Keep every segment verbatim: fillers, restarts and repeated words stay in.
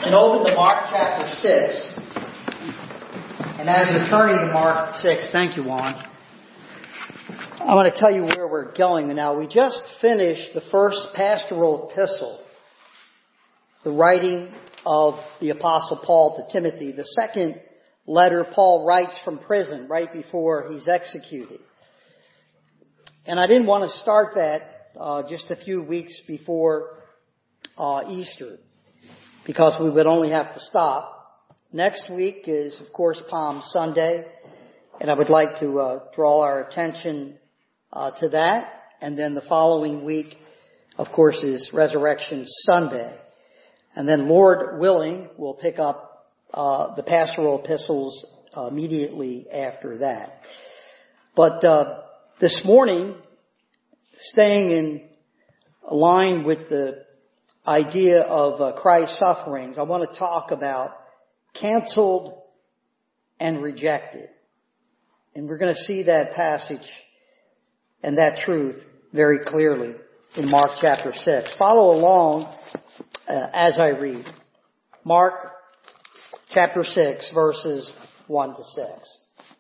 and open to Mark chapter six. And as you're turning to Mark six, thank you, Juan. I want to tell you where we're going now. We just finished the first pastoral epistle, the writing of the Apostle Paul to Timothy. The second letter Paul writes from prison right before he's executed. And I didn't want to start that uh, just a few weeks before uh, Easter, because we would only have to stop. Next week is, of course, Palm Sunday, and I would like to uh, draw our attention uh, to that. And then the following week, of course, is Resurrection Sunday. And then, Lord willing, we'll pick up uh, the pastoral epistles uh, immediately after that. But uh, this morning, staying in line with the idea of uh, Christ's sufferings, I want to talk about canceled and rejected. And we're going to see that passage and that truth very clearly in Mark chapter six. Follow along uh, as I read. Mark chapter six, verses one to six.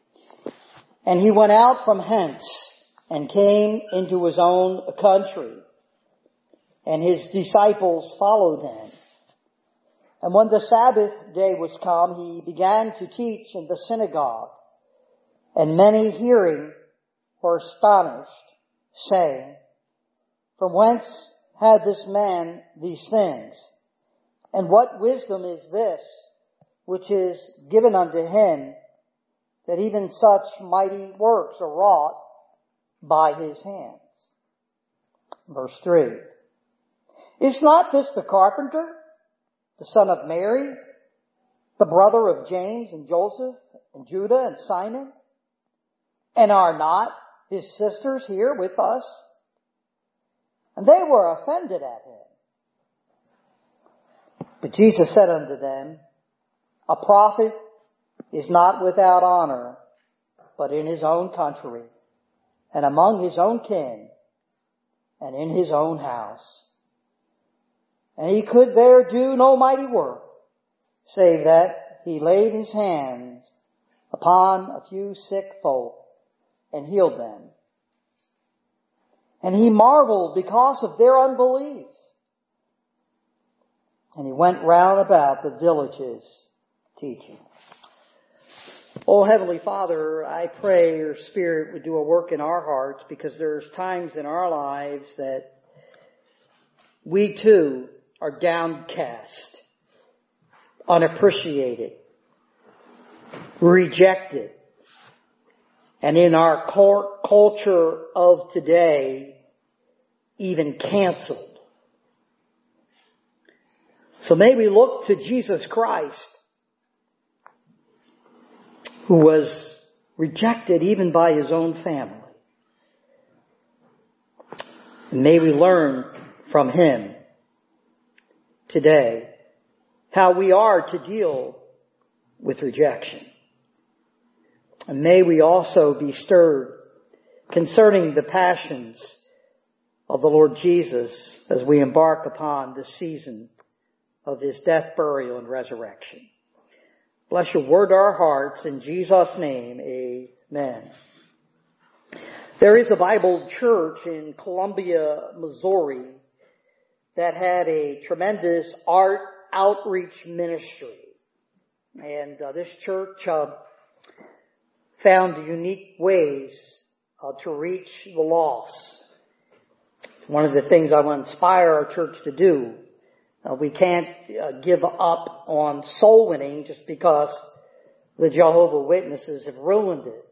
And he went out from hence and came into his own country, and his disciples followed him. And when the Sabbath day was come, he began to teach in the synagogue. And many hearing were astonished, saying, From whence had this man these things? And what wisdom is this which is given unto him, that even such mighty works are wrought by his hands? Verse three. Is not this the carpenter, the son of Mary, the brother of James and Joseph and Judah and Simon? And are not his sisters here with us? And they were offended at him. But Jesus said unto them, A prophet is not without honor, but in his own country, and among his own kin, and in his own house. And he could there do no mighty work, save that he laid his hands upon a few sick folk and healed them. And he marveled because of their unbelief. And he went round about the villages teaching. Oh, Heavenly Father, I pray your Spirit would do a work in our hearts, because there's times in our lives that we too are downcast, unappreciated, rejected, and in our culture of today, even canceled. So may we look to Jesus Christ, who was rejected even by his own family. And may we learn from him today how we are to deal with rejection. And may we also be stirred concerning the passions of the Lord Jesus as we embark upon this season of his death, burial, and resurrection. Bless your word to our hearts. In Jesus' name, amen. There is a Bible church in Columbia, Missouri, that had a tremendous art outreach ministry. And uh, this church uh, found unique ways uh, to reach the lost. One of the things I want to inspire our church to do. Uh, we can't uh, give up on soul winning just because the Jehovah's Witnesses have ruined it.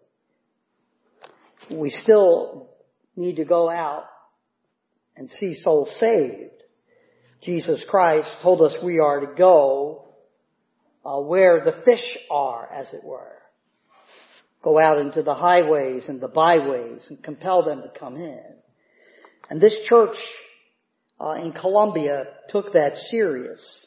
We still need to go out and see souls saved. Jesus Christ told us we are to go uh, where the fish are, as it were. Go out into the highways and the byways and compel them to come in. And this church uh, in Columbia took that serious.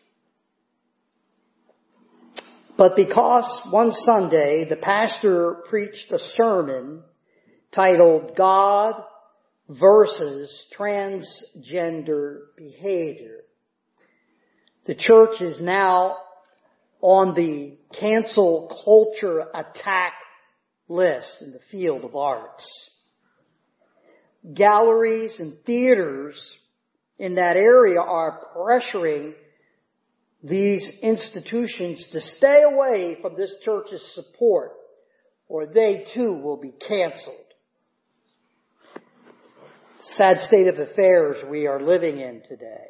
But because one Sunday the pastor preached a sermon titled God versus Transgender Behavior, The church is now on the cancel culture attack list in the field of arts. Galleries and theaters in that area are pressuring these institutions to stay away from this church's support, or they too will be canceled. Sad state of affairs we are living in today.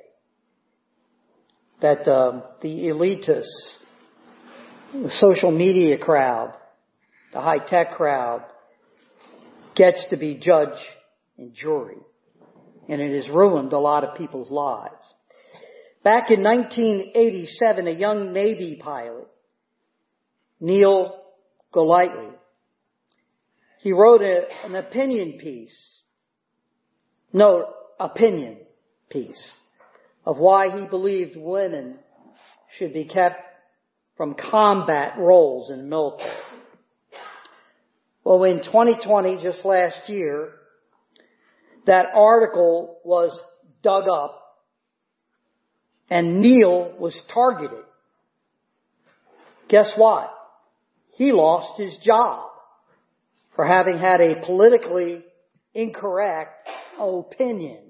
That um, the elitists, the social media crowd, the high-tech crowd gets to be judge and jury. And it has ruined a lot of people's lives. Back in nineteen eighty-seven, a young Navy pilot, Neil Golightly, he wrote a, an opinion piece, no, opinion piece, of why he believed women should be kept from combat roles in the military. Well, in twenty twenty, just last year, that article was dug up and Neil was targeted. Guess what? He lost his job for having had a politically incorrect opinion.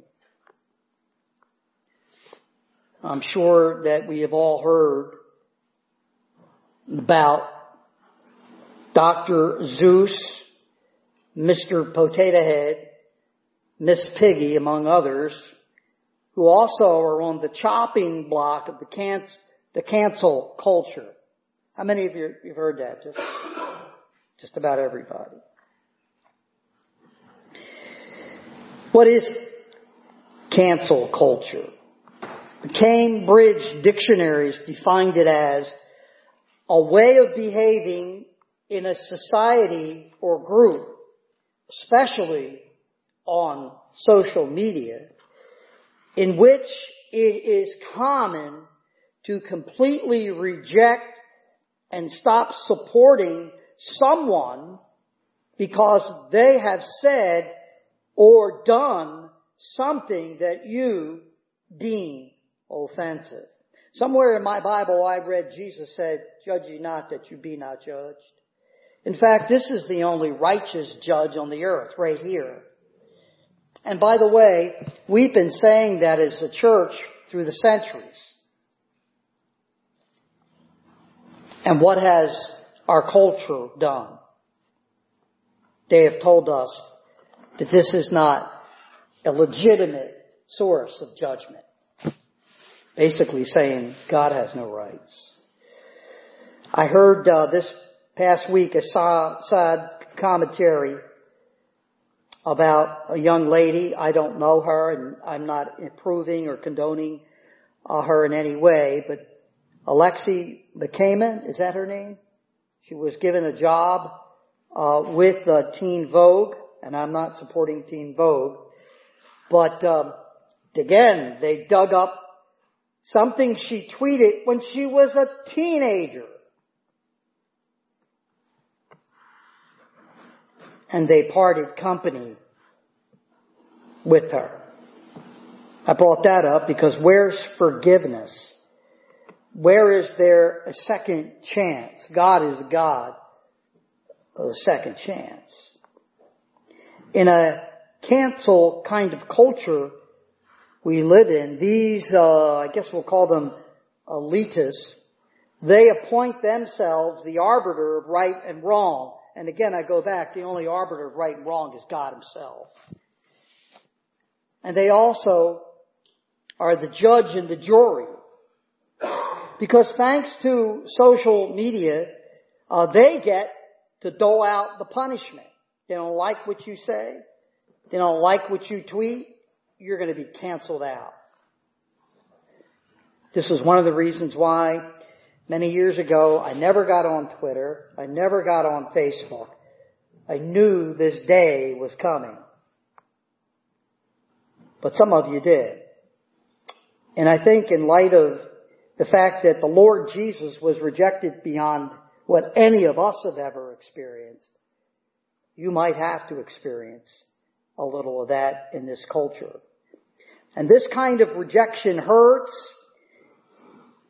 I'm sure that we have all heard about Doctor Zeus, Mister Potato Head, Miss Piggy, among others, who also are on the chopping block of the can- the cancel culture. How many of you have heard that? Just, just about everybody. What is cancel culture? The Cambridge dictionaries defined it as a way of behaving in a society or group, especially on social media, in which it is common to completely reject and stop supporting someone because they have said or done something that you deem offensive. Somewhere in my Bible I read Jesus said, "Judge ye not that you be not judged." In fact, this is the only righteous judge on the earth, right here. And by the way, we've been saying that as a church through the centuries. And what has our culture done? They have told us that this is not a legitimate source of judgment. Basically saying God has no rights. I heard uh, this past week a side commentary about a young lady. I don't know her, and I'm not approving or condoning uh, her in any way, but Alexi McCammon, is that her name? She was given a job uh, with uh, Teen Vogue, and I'm not supporting Teen Vogue, but um, again, they dug up something she tweeted when she was a teenager. And they parted company with her. I brought that up because where's forgiveness? Where is there a second chance? God is a God of a second chance. In a cancel kind of culture we live in, these, uh, I guess we'll call them elitists, they appoint themselves the arbiter of right and wrong. And again, I go back, the only arbiter of right and wrong is God Himself. And they also are the judge and the jury. Because thanks to social media, uh, they get to dole out the punishment. They don't like what you say. They don't like what you tweet. You're going to be canceled out. This is one of the reasons why many years ago I never got on Twitter. I never got on Facebook. I knew this day was coming. But some of you did. And I think in light of the fact that the Lord Jesus was rejected beyond what any of us have ever experienced, you might have to experience a little of that in this culture. And this kind of rejection hurts.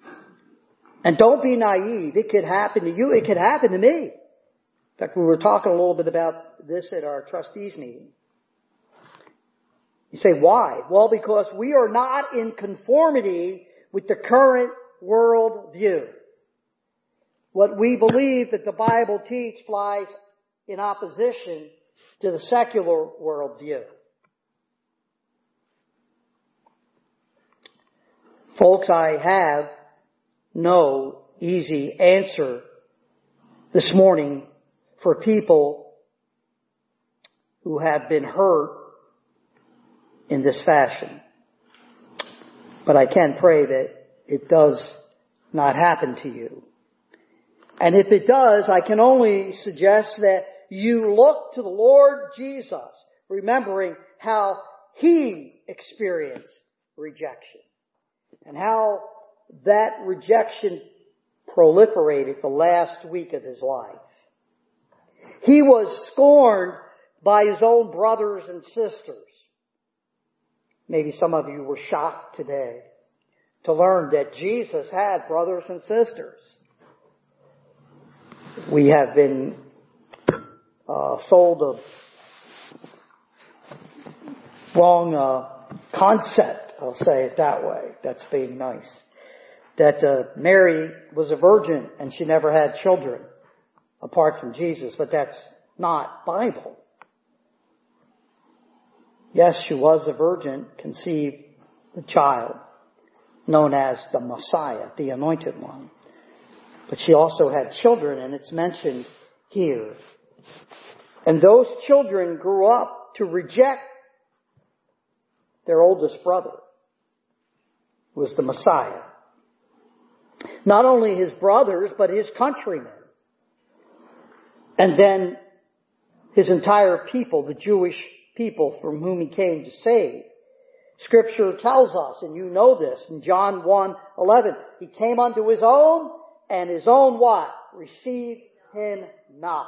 And don't be naive. It could happen to you. It could happen to me. In fact, we were talking a little bit about this at our trustees meeting. You say, why? Well, because we are not in conformity with the current world view. What we believe that the Bible teaches flies in opposition to the secular worldview. Folks, I have no easy answer this morning for people who have been hurt in this fashion. But I can pray that it does not happen to you. And if it does, I can only suggest that you look to the Lord Jesus, remembering how He experienced rejection and how that rejection proliferated the last week of His life. He was scorned by His own brothers and sisters. Maybe some of you were shocked today to learn that Jesus had brothers and sisters. We have been uh, sold a wrong uh, concept, I'll say it that way. That's being nice. That uh, Mary was a virgin and she never had children apart from Jesus, but that's not Bible. Yes, she was a virgin, conceived the child known as the Messiah, the Anointed One. But she also had children, and it's mentioned here. And those children grew up to reject their oldest brother, who was the Messiah. Not only his brothers, but his countrymen. And then his entire people, the Jewish people from whom he came to save. Scripture tells us, and you know this, in John one eleven, he came unto his own, and his own what? Received him not.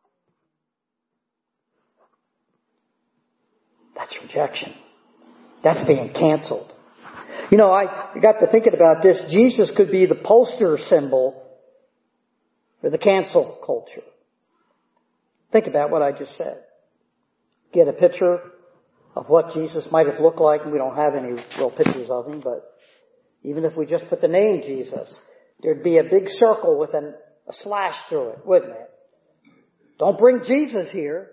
That's rejection. That's being canceled. You know, I got to thinking about this. Jesus could be the poster symbol for the cancel culture. Think about what I just said. Get a picture of what Jesus might have looked like. We don't have any real pictures of him, but even if we just put the name Jesus, there'd be a big circle with an, a slash through it, wouldn't it? Don't bring Jesus here.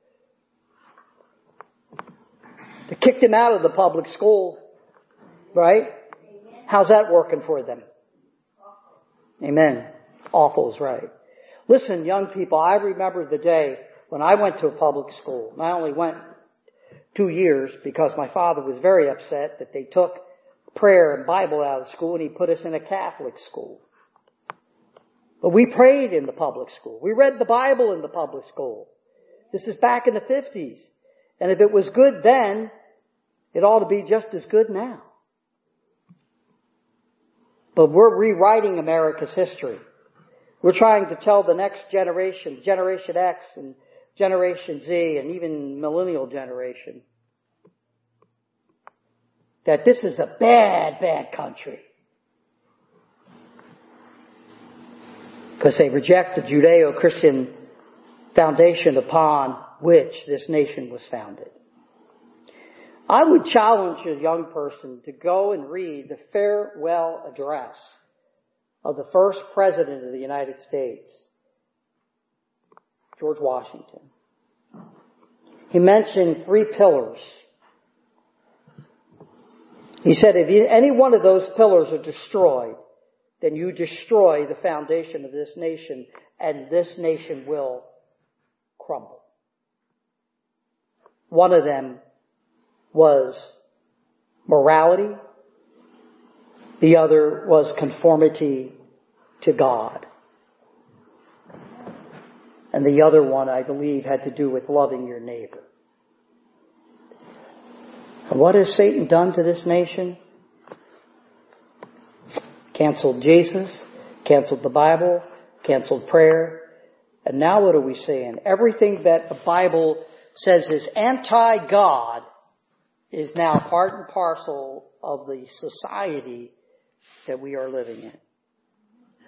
They kicked him out of the public school, right? How's that working for them? Amen. Awful is right. Listen, young people, I remember the day when I went to a public school. And I only went two years because my father was very upset that they took prayer and Bible out of the school and he put us in a Catholic school. But we prayed in the public school. We read the Bible in the public school. This is back in the fifties. And if it was good then, it ought to be just as good now. But we're rewriting America's history. We're trying to tell the next generation, Generation X and Generation Z and even millennial generation, that this is a bad, bad country. Because they reject the Judeo-Christian foundation upon which this nation was founded. I would challenge a young person to go and read the farewell address of the first president of the United States, George Washington. He mentioned three pillars. He said, if any one of those pillars are destroyed, then you destroy the foundation of this nation, and this nation will crumble. One of them was morality. The other was conformity to God. And the other one, I believe, had to do with loving your neighbor. And what has Satan done to this nation? Canceled Jesus, canceled the Bible, canceled prayer. And now what are we saying? Everything that the Bible says is anti-God is now part and parcel of the society that we are living in.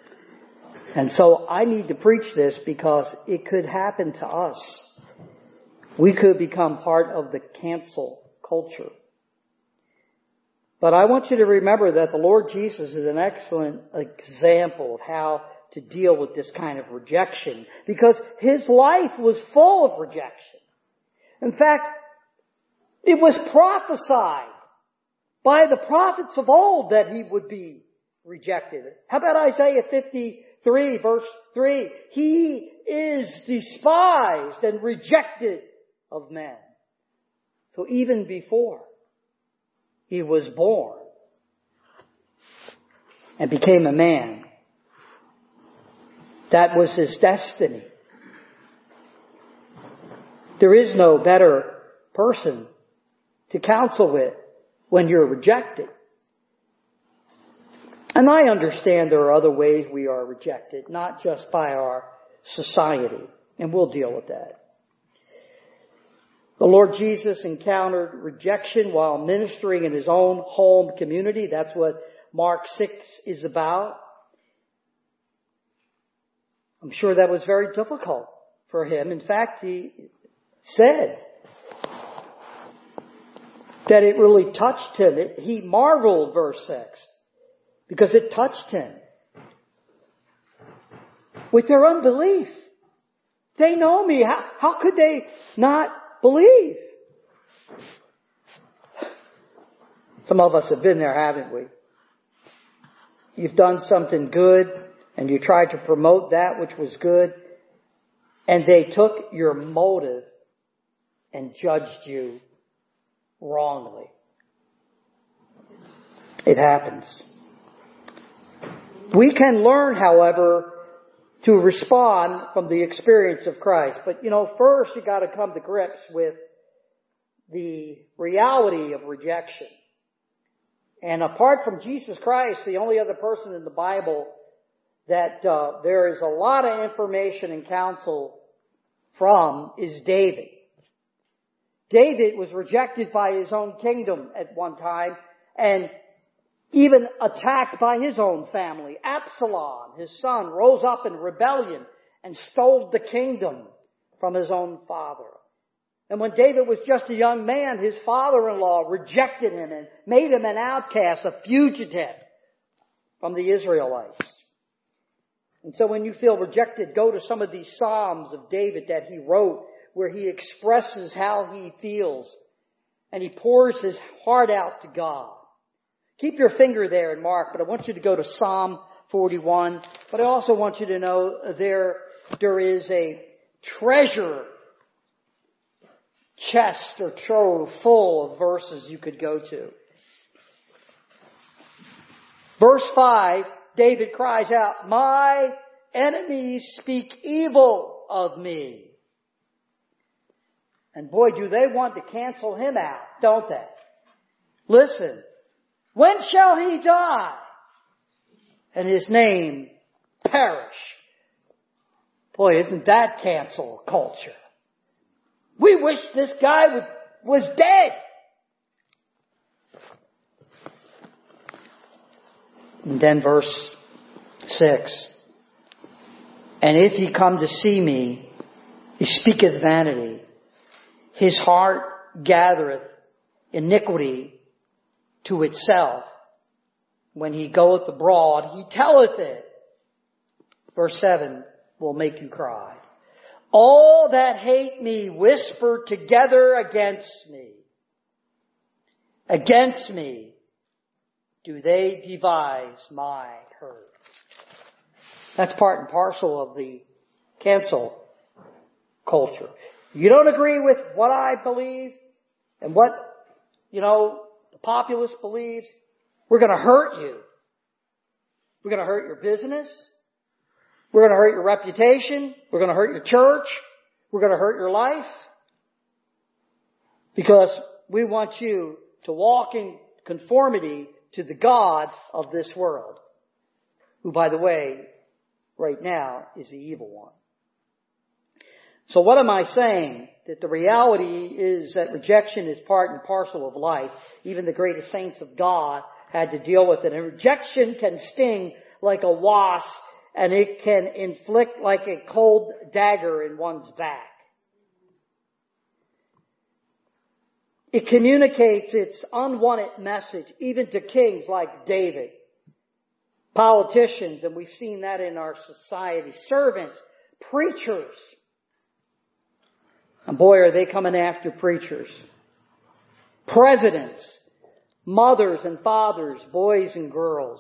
And so I need to preach this because it could happen to us. We could become part of the cancel culture. But I want you to remember that the Lord Jesus is an excellent example of how to deal with this kind of rejection, because His life was full of rejection. In fact, it was prophesied by the prophets of old that He would be rejected. How about Isaiah fifty-three verse three? He is despised and rejected of men. So even before He was born and became a man, that was His destiny. There is no better person to counsel with when you're rejected. And I understand there are other ways we are rejected, not just by our society, and we'll deal with that. The Lord Jesus encountered rejection while ministering in His own home community. That's what Mark six is about. I'm sure that was very difficult for Him. In fact, He said that it really touched Him. It, he marveled, verse six, because it touched Him with their unbelief. They know me. How, how could they not believe? Some of us have been there, haven't we? You've done something good and you tried to promote that which was good, and they took your motive and judged you wrongly. It happens. We can learn, however, to respond from the experience of Christ. But, you know, first you got to come to grips with the reality of rejection. And apart from Jesus Christ, the only other person in the Bible that uh, there is a lot of information and counsel from is David. David was rejected by his own kingdom at one time, and even attacked by his own family. Absalom, his son, rose up in rebellion and stole the kingdom from his own father. And when David was just a young man, his father-in-law rejected him and made him an outcast, a fugitive from the Israelites. And so when you feel rejected, go to some of these Psalms of David that he wrote, where he expresses how he feels and he pours his heart out to God. Keep your finger there in Mark, but I want you to go to Psalm forty-one. But I also want you to know there, there is a treasure chest or trove full of verses you could go to. Verse five, David cries out, "My enemies speak evil of me." And boy, do they want to cancel him out, don't they? Listen. When shall he die and his name perish? Boy, isn't that cancel culture? We wish this guy would, was dead. And then verse six. And if he come to see me, he speaketh vanity. His heart gathereth iniquity to itself. When he goeth abroad, he telleth it. Verse seven will make you cry. All that hate me whisper together against me. Against me do they devise my hurt. That's part and parcel of the cancel culture. You don't agree with what I believe and what, you know, the populace believes, we're going to hurt you. We're going to hurt your business. We're going to hurt your reputation. We're going to hurt your church. We're going to hurt your life. Because we want you to walk in conformity to the God of this world, who, by the way, right now is the evil one. So what am I saying? That the reality is that rejection is part and parcel of life. Even the greatest saints of God had to deal with it. And rejection can sting like a wasp and it can inflict like a cold dagger in one's back. It communicates its unwanted message even to kings like David, politicians, and we've seen that in our society, servants, preachers. And boy, are they coming after preachers. Presidents, mothers and fathers, boys and girls.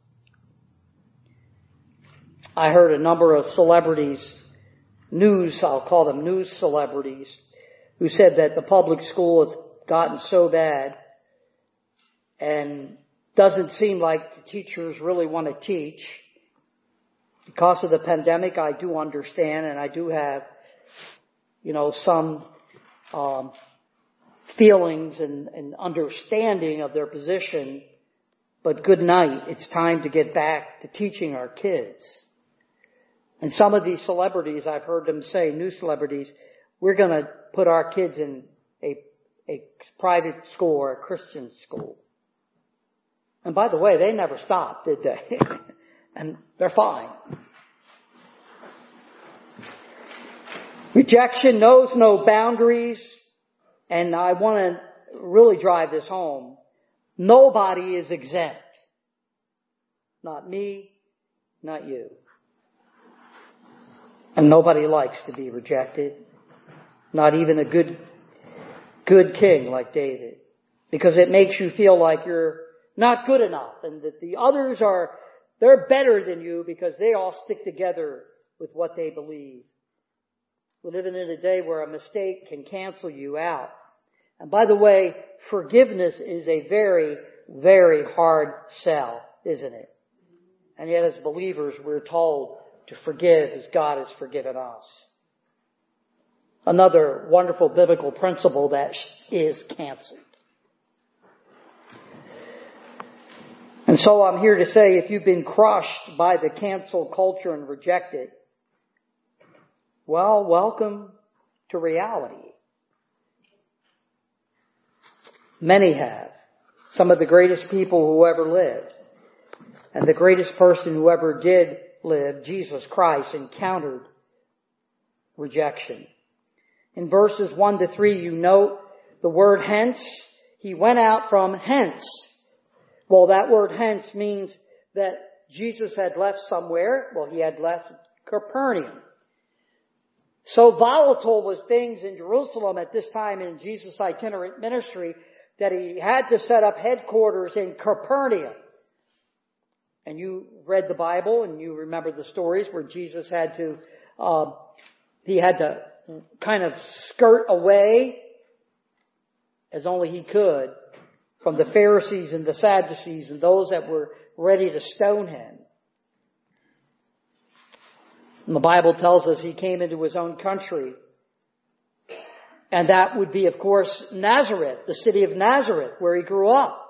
I heard a number of celebrities, news, I'll call them news celebrities, who said that the public school has gotten so bad and doesn't seem like the teachers really want to teach. Because of the pandemic, I do understand, and I do have, you know, some um, feelings and, and understanding of their position. But good night. It's time to get back to teaching our kids. And some of these celebrities, I've heard them say, new celebrities, we're going to put our kids in a a private school or a Christian school. And by the way, they never stopped, did they? And they're fine. Rejection knows no boundaries. And I want to really drive this home. Nobody is exempt. Not me, not you. And nobody likes to be rejected. Not even a good good king like David, because it makes you feel like you're not good enough and that the others are, they're better than you because they all stick together with what they believe. We're living in a day where a mistake can cancel you out. And by the way, forgiveness is a very, very hard sell, isn't it? And yet as believers, we're told to forgive as God has forgiven us. Another wonderful biblical principle that is canceled. And so I'm here to say, if you've been crushed by the cancel culture and rejected, well, welcome to reality. Many have. Some of the greatest people who ever lived. And the greatest person who ever did live, Jesus Christ, encountered rejection. In verses one to three, you note the word hence. He went out from hence. Well, that word hence means that Jesus had left somewhere. Well, he had left Capernaum. So volatile was things in Jerusalem at this time in Jesus' itinerant ministry that he had to set up headquarters in Capernaum. And you read the Bible and you remember the stories where Jesus had to, um, he had to kind of skirt away as only he could from the Pharisees and the Sadducees and those that were ready to stone him. And the Bible tells us he came into his own country. And that would be, of course, Nazareth, the city of Nazareth, where he grew up.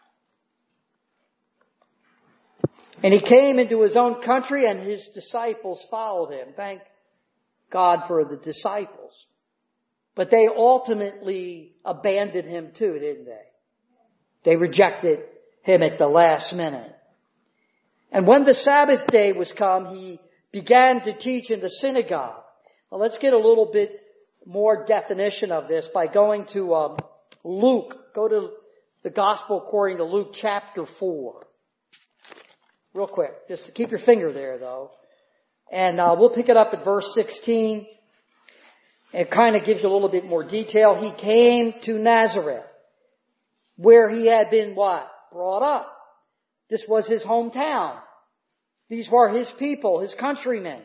And he came into his own country and his disciples followed him. Thank God for the disciples. But they ultimately abandoned him too, didn't they? They rejected him at the last minute. And when the Sabbath day was come, he began to teach in the synagogue. Well, let's get a little bit more definition of this by going to um, Luke. Go to the Gospel according to Luke chapter four. Real quick. Just keep your finger there, though. And uh, we'll pick it up at verse sixteen. It kind of gives you a little bit more detail. He came to Nazareth, where he had been what? Brought up. This was his hometown. These were his people, his countrymen.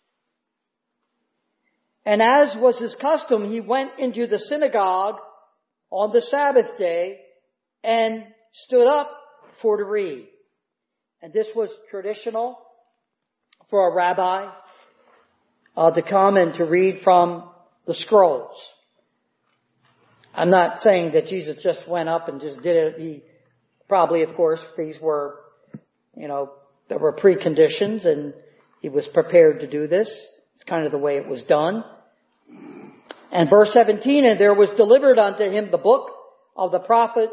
And as was his custom, he went into the synagogue on the Sabbath day and stood up for to read. And this was traditional for a rabbi uh, to come and to read from the scrolls. I'm not saying that Jesus just went up and just did it. He probably, of course, these were, you know, there were preconditions and he was prepared to do this. It's kind of the way it was done. And verse seventeen, and there was delivered unto him the book of the prophet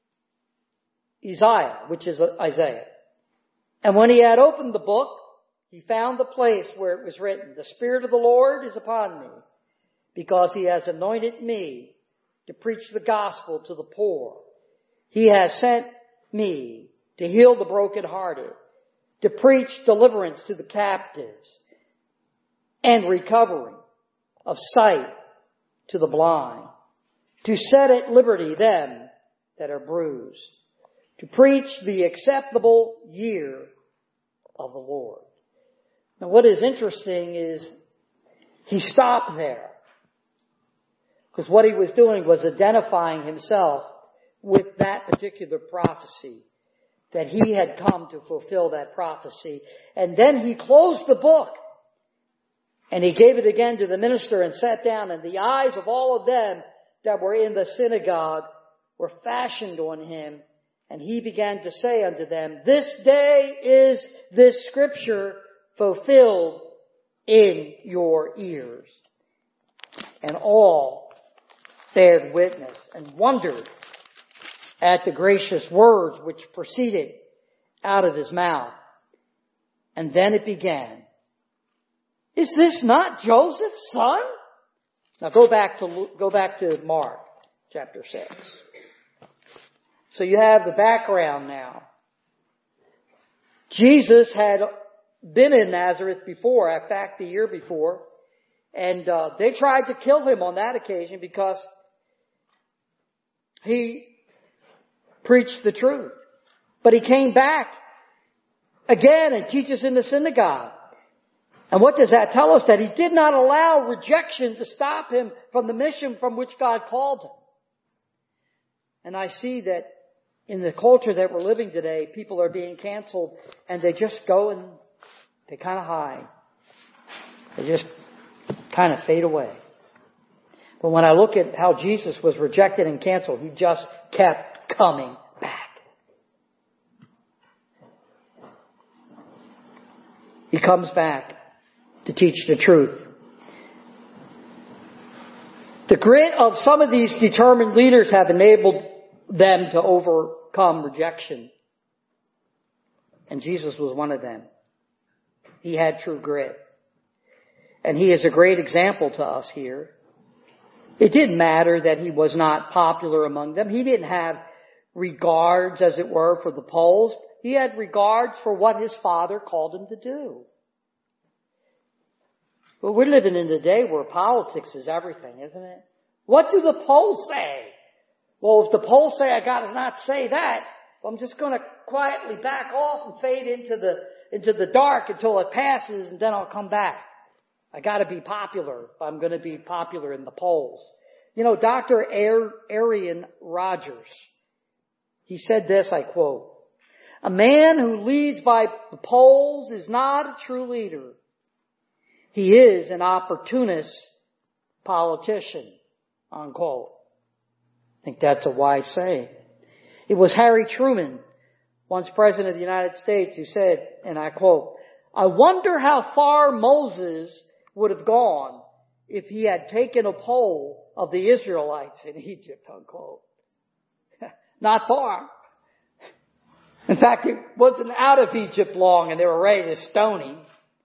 Isaiah, which is Isaiah. And when he had opened the book, he found the place where it was written, the Spirit of the Lord is upon me, because he has anointed me to preach the gospel to the poor. He has sent me to heal the brokenhearted, to preach deliverance to the captives, and recovering of sight to the blind, to set at liberty them that are bruised, to preach the acceptable year of the Lord. Now what is interesting is he stopped there, because what he was doing was identifying himself with that particular prophecy, that he had come to fulfill that prophecy. And then he closed the book, and he gave it again to the minister and sat down, and the eyes of all of them that were in the synagogue were fashioned on him, and he began to say unto them, this day is this scripture fulfilled in your ears. And all bared witness and wondered at the gracious words which proceeded out of his mouth. And then it began, is this not Joseph's son? Now go back to, go back to Mark chapter six. So you have the background now. Jesus had been in Nazareth before, in fact the year before, and uh, they tried to kill him on that occasion because he preached the truth. But he came back again and teaches in the synagogue. And what does that tell us? That he did not allow rejection to stop him from the mission from which God called him. And I see that in the culture that we're living today, people are being canceled and they just go and they kind of hide. They just kind of fade away. But when I look at how Jesus was rejected and canceled, he just kept coming back. He comes back to teach the truth. The grit of some of these determined leaders have enabled them to overcome rejection. And Jesus was one of them. He had true grit. And he is a great example to us here. It didn't matter that he was not popular among them. He didn't have regards, as it were, for the polls. He had regards for what his Father called him to do. But we're living in a day where politics is everything, isn't it? What do the polls say? Well, if the polls say I gotta not say that, well, I'm just gonna quietly back off and fade into the, into the dark until it passes, and then I'll come back. I gotta be popular if I'm gonna be popular in the polls. You know, Doctor Arian Rogers, he said this, I quote, "A man who leads by the polls is not a true leader. He is an opportunist politician," unquote. I think that's a wise saying. It was Harry Truman, once President of the United States, who said, and I quote, "I wonder how far Moses would have gone if he had taken a poll of the Israelites in Egypt," unquote. Not far. In fact, he wasn't out of Egypt long and they were ready to stone him.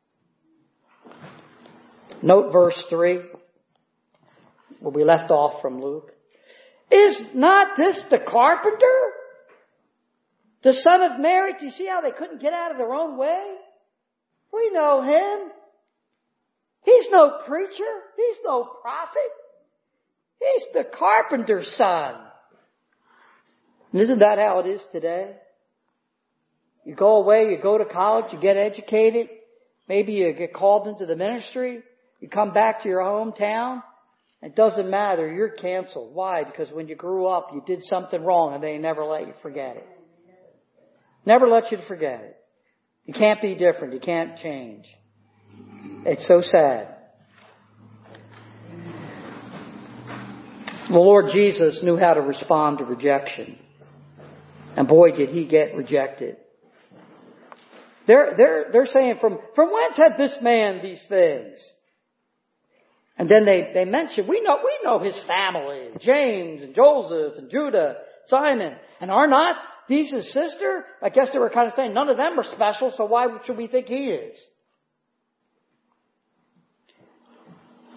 Note verse three, where we left off from Luke. "Is not this the carpenter, the son of Mary?" Do you see how they couldn't get out of their own way? We know him. He's no preacher. He's no prophet. He's the carpenter's son. And isn't that how it is today? You go away, you go to college, you get educated. Maybe you get called into the ministry. You come back to your hometown. It doesn't matter. You're canceled. Why? Because when you grew up, you did something wrong and they never let you forget it. Never let you forget it. You can't be different. You can't change. It's so sad. The Lord Jesus knew how to respond to rejection. And boy, did he get rejected. They're, they're, they're saying, from, from whence had this man these things? And then they, they mention, we know, we know his family, James and Joseph and Judah, Simon. And are not these his sister? I guess they were kind of saying none of them are special, so why should we think he is?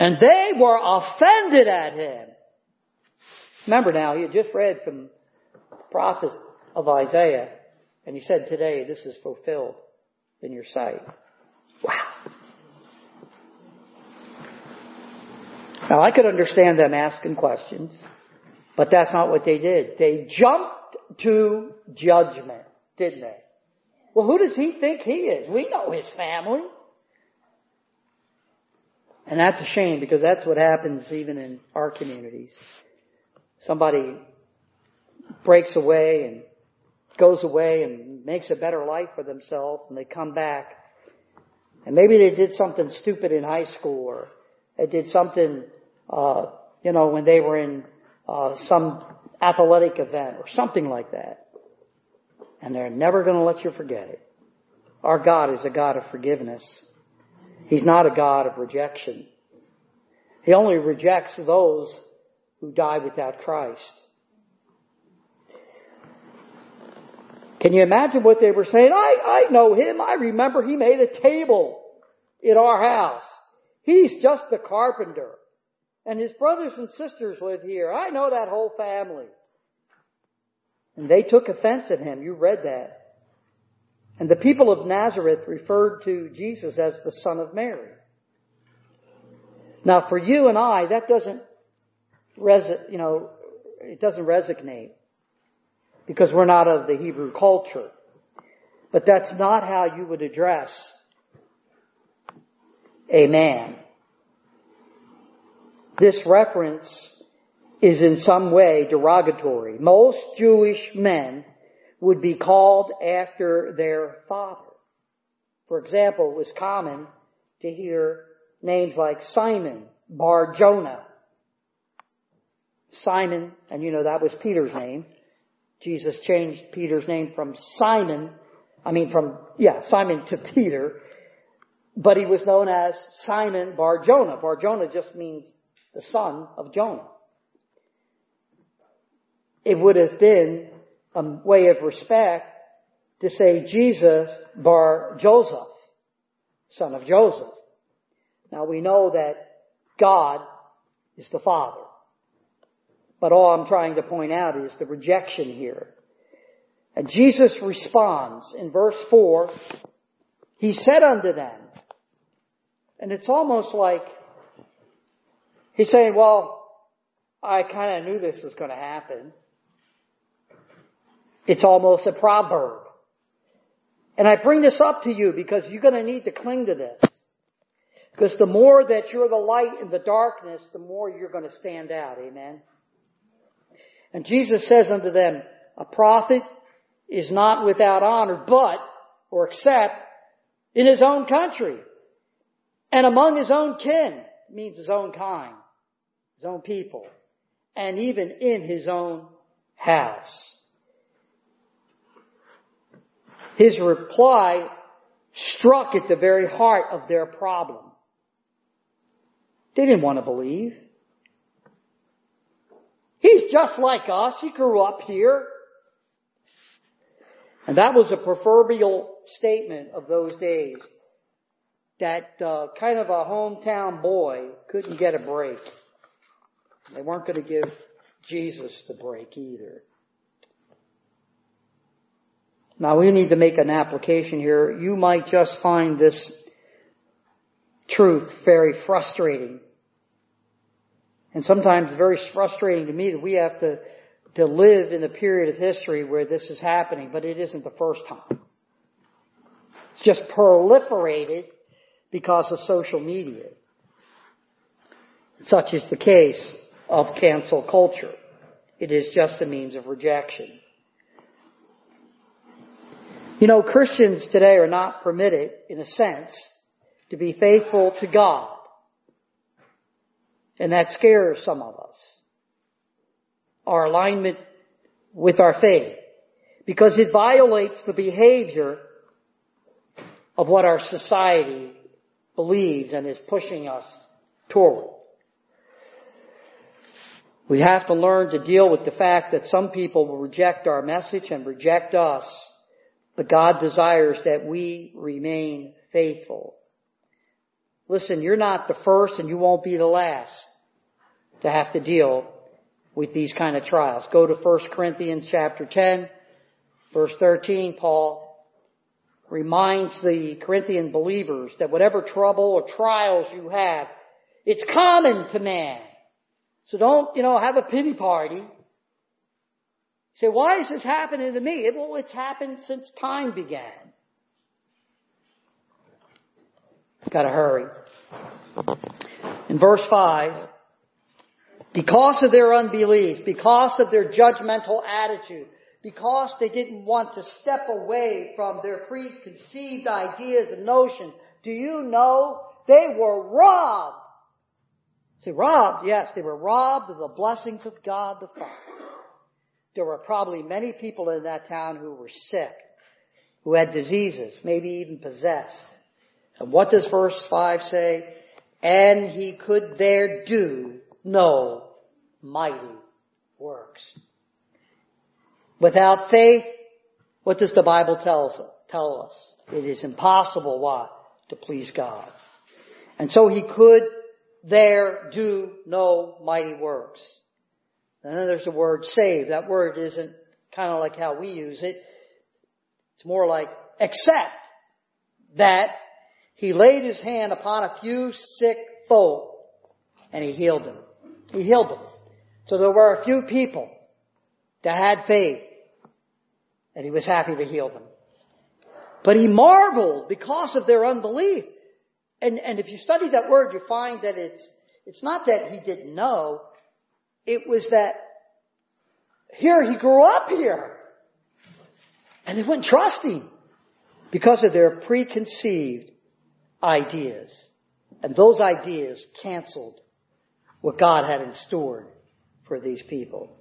And they were offended at him. Remember now, you just read from the prophet of Isaiah, and he said today, this is fulfilled in your sight. Wow. Now I could understand them asking questions, but that's not what they did. They jumped to judgment, didn't they? Well, who does he think he is? We know his family. And that's a shame, because that's what happens even in our communities. Somebody breaks away and goes away and makes a better life for themselves, and they come back. And maybe they did something stupid in high school, or they did something, uh, you know, when they were in uh, some athletic event or something like that. And they're never going to let you forget it. Our God is a God of forgiveness. He's not a God of rejection. He only rejects those who die without Christ. Can you imagine what they were saying? I, I know him. I remember he made a table in our house. He's just a carpenter. And his brothers and sisters live here. I know that whole family. And they took offense at him. You read that. And the people of Nazareth referred to Jesus as the Son of Mary. Now for you and I, that doesn't, res- you know, it doesn't resonate, because we're not of the Hebrew culture. But that's not how you would address a man. This reference is in some way derogatory. Most Jewish men would be called after their father. For example, it was common to hear names like Simon Bar Jonah. Simon, and you know that was Peter's name. Jesus changed Peter's name from Simon, I mean from, yeah, Simon to Peter. But he was known as Simon Bar Jonah. Bar Jonah just means the son of Jonah. It would have been a way of respect to say Jesus Bar Joseph, son of Joseph. Now we know that God is the Father. But all I'm trying to point out is the rejection here. And Jesus responds in verse four, he said unto them, and it's almost like he's saying, well, I kind of knew this was going to happen. It's almost a proverb. And I bring this up to you because you're going to need to cling to this. Because the more that you're the light in the darkness, the more you're going to stand out. Amen. And Jesus says unto them, a prophet is not without honor, but, or except, in his own country, and among his own kin, means his own kind, his own people, and even in his own house. His reply struck at the very heart of their problem. They didn't want to believe. He's just like us. He grew up here. And that was a proverbial statement of those days, that uh, kind of a hometown boy couldn't get a break. They weren't going to give Jesus the break either. Now we need to make an application here. You might just find this truth very frustrating. And sometimes very frustrating to me that we have to, to live in a period of history where this is happening, but it isn't the first time. It's just proliferated because of social media. Such is the case of cancel culture. It is just a means of rejection. You know, Christians today are not permitted, in a sense, to be faithful to God. And that scares some of us. Our alignment with our faith. Because it violates the behavior of what our society believes and is pushing us toward. We have to learn to deal with the fact that some people will reject our message and reject us. But God desires that we remain faithful. Listen, you're not the first and you won't be the last to have to deal with these kind of trials. Go to First Corinthians chapter ten, verse thirteen. Paul reminds the Corinthian believers that whatever trouble or trials you have, it's common to man. So don't, you know, have a pity party. You say, why is this happening to me? Well, it's happened since time began. Gotta hurry. In verse five, because of their unbelief, because of their judgmental attitude, because they didn't want to step away from their preconceived ideas and notions, do you know they were robbed? Say, robbed? Yes, they were robbed of the blessings of God the Father. There were probably many people in that town who were sick, who had diseases, maybe even possessed. And what does verse five say? And he could there do no mighty works. Without faith, what does the Bible tell us? Tell us? It is impossible, what? To please God. And so he could there do no mighty works. And then there's the word save. That word isn't kind of like how we use it. It's more like except that he laid his hand upon a few sick folk and he healed them. He healed them. So there were a few people that had faith and he was happy to heal them. But he marveled because of their unbelief. And, and if you study that word, you find that it's, it's not that he didn't know. It was that here he grew up here. And they wouldn't trust him because of their preconceived ideas. And those ideas canceled what God had in store for these people.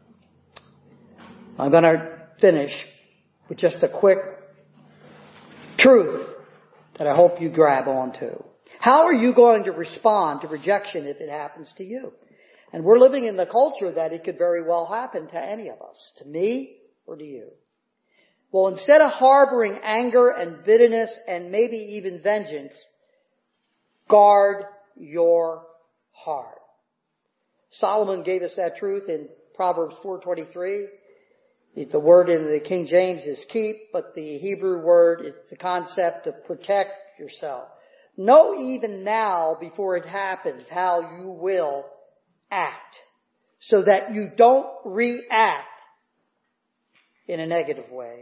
I'm going to finish with just a quick truth that I hope you grab onto. How are you going to respond to rejection if it happens to you? And we're living in the culture that it could very well happen to any of us, to me or to you. Well, instead of harboring anger and bitterness and maybe even vengeance, guard your heart. Solomon gave us that truth in Proverbs four twenty-three. The word in the King James is keep, but the Hebrew word is the concept of protect yourself. Know even now, before it happens, how you will act, so that you don't react in a negative way.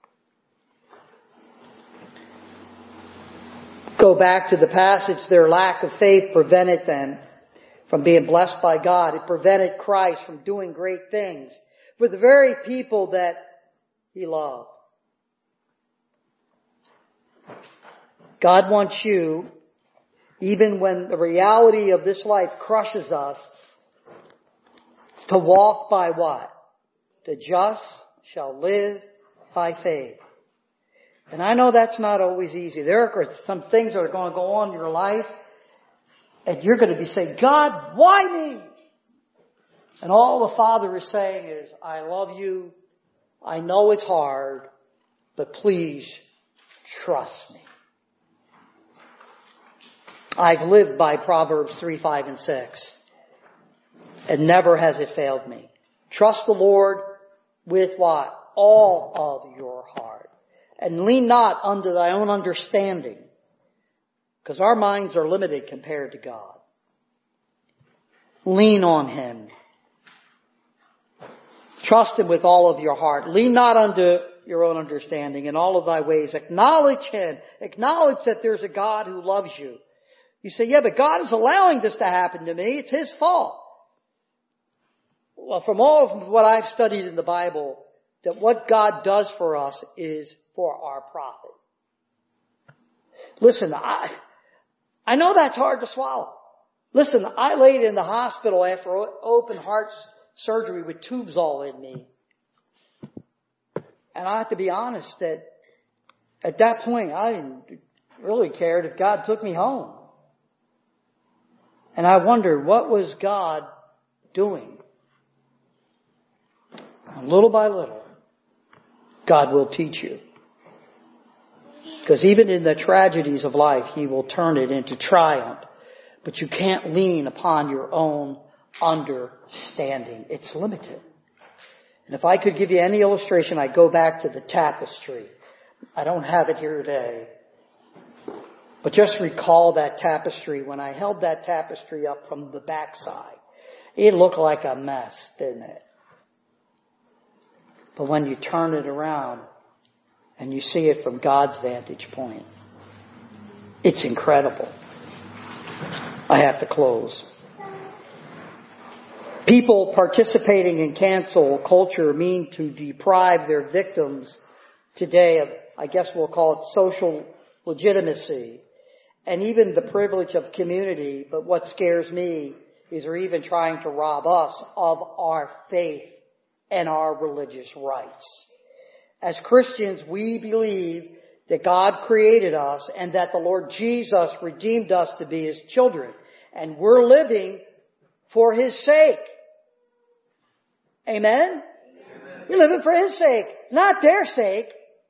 Go back to the passage, their lack of faith prevented them from being blessed by God. It prevented Christ from doing great things for the very people that he loved. God wants you, even when the reality of this life crushes us, to walk by what? The just shall live by faith. And I know that's not always easy. There are some things that are going to go on in your life, and you're going to be saying, God, why me? And all the Father is saying is, I love you. I know it's hard, but please trust me. I've lived by Proverbs three, five, and six. And never has it failed me. Trust the Lord with what? All of your heart. And lean not unto thy own understanding. Because our minds are limited compared to God. Lean on Him. Trust Him with all of your heart. Lean not unto your own understanding. In all of thy ways, acknowledge Him. Acknowledge that there's a God who loves you. You say, yeah, but God is allowing this to happen to me. It's His fault. Well, from all of what I've studied in the Bible, that what God does for us is for our profit. Listen, I, I know that's hard to swallow. Listen, I laid in the hospital after open heart surgery with tubes all in me. And I have to be honest that at that point, I didn't really care if God took me home. And I wondered, what was God doing? And little by little, God will teach you. Because even in the tragedies of life, He will turn it into triumph. But you can't lean upon your own understanding. It's limited. And if I could give you any illustration, I'd go back to the tapestry. I don't have it here today. But just recall that tapestry. When I held that tapestry up from the backside, it looked like a mess, didn't it? But when you turn it around and you see it from God's vantage point, it's incredible. I have to close. People participating in cancel culture mean to deprive their victims today of, I guess we'll call it social legitimacy and even the privilege of community. But what scares me is they're even trying to rob us of our faith and our religious rights. As Christians, we believe that God created us and that the Lord Jesus redeemed us to be His children. And we're living for His sake. Amen? Amen. You're living for His sake, not their sake.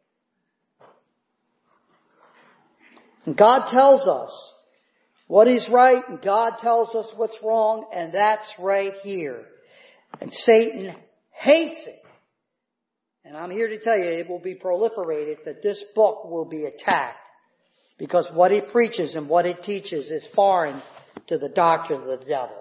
And God tells us what is right, and God tells us what's wrong, and that's right here. And Satan hates it. And I'm here to tell you, it will be proliferated, that this book will be attacked. Because what it preaches and what it teaches is foreign to the doctrine of the devil.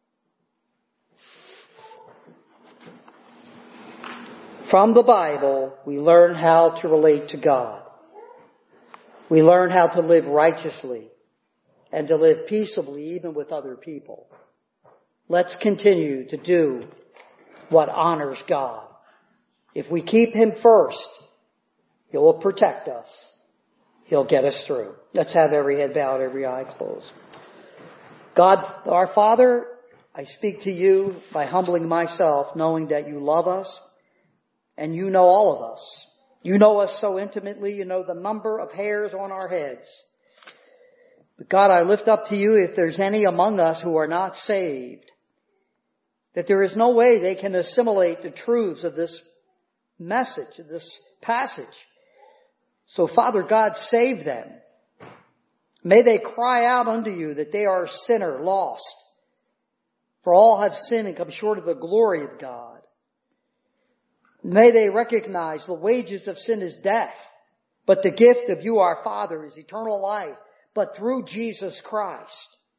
From the Bible, we learn how to relate to God. We learn how to live righteously and to live peaceably even with other people. Let's continue to do what honors God. If we keep Him first, He will protect us. He'll get us through. Let's have every head bowed, every eye closed. God, our Father, I speak to You by humbling myself, knowing that You love us and You know all of us. You know us so intimately. You know the number of hairs on our heads. But God, I lift up to You if there's any among us who are not saved, that there is no way they can assimilate the truths of this message, of this passage. So Father God, save them. May they cry out unto You that they are a sinner, lost. For all have sinned and come short of the glory of God. May they recognize the wages of sin is death, but the gift of You, our Father, is eternal life, but through Jesus Christ.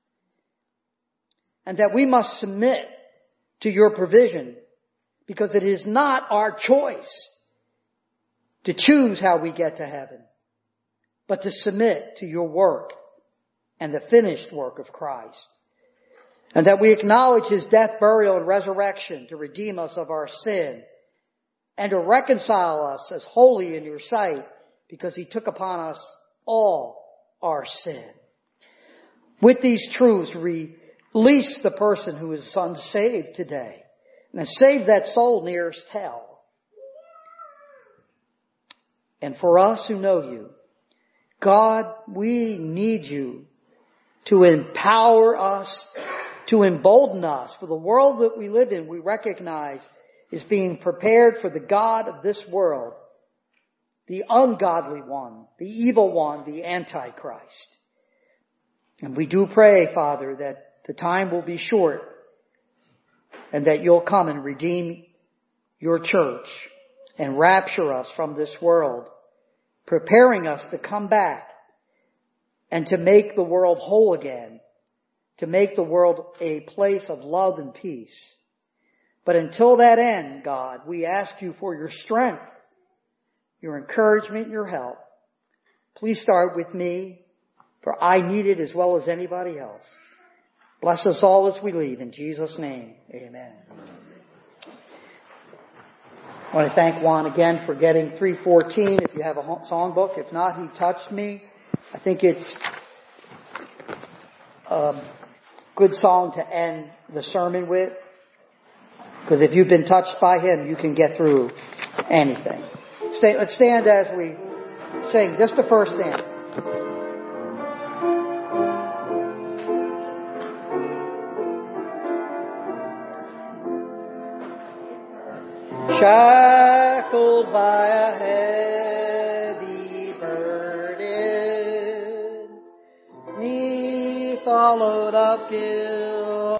And that we must submit to Your provision, because it is not our choice to choose how we get to heaven, but to submit to Your work and the finished work of Christ. And that we acknowledge His death, burial, and resurrection to redeem us of our sin and to reconcile us as holy in Your sight, because He took upon us all our sin. With these truths, release the person who is unsaved today, and save that soul nearest hell. And for us who know You, God, we need You to empower us, to embolden us. For the world that we live in, we recognize is being prepared for the God of this world, the ungodly one, the evil one, the Antichrist. And we do pray, Father, that the time will be short and that You'll come and redeem Your church and rapture us from this world, preparing us to come back and to make the world whole again, to make the world a place of love and peace. But until that end, God, we ask You for Your strength, Your encouragement, Your help. Please start with me, for I need it as well as anybody else. Bless us all as we leave. In Jesus' name, amen. I want to thank Juan again for getting three fourteen. If you have a songbook, if not, he touched me. I think it's a good song to end the sermon with. Because if you've been touched by Him, you can get through anything. Stay, let's stand as we sing. Just the first stand. Shackled by a heavy burden, followed uphill.